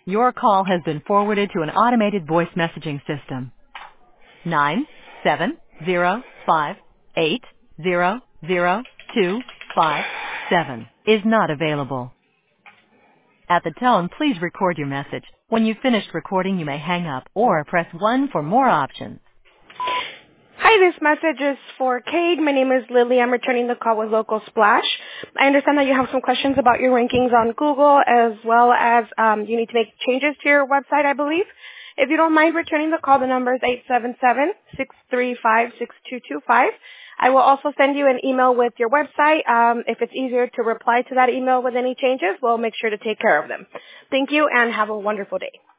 Your call has been forwarded to an automated voice messaging system. 97058000257 is not available. At the tone, please record your message. When you've finished recording, you may hang up or press 1 for more options. Hi, this message is for Cade. My name is Lily. I'm returning the call with Local Splash. I understand that you have some questions about your rankings on Google, as well as you need to make changes to your website, I believe. If you don't mind returning the call, the number is 877-635-6225. I will also send you an email with your website. If it's easier to reply to that email with any changes, we'll make sure to take care of them. Thank you, and have a wonderful day.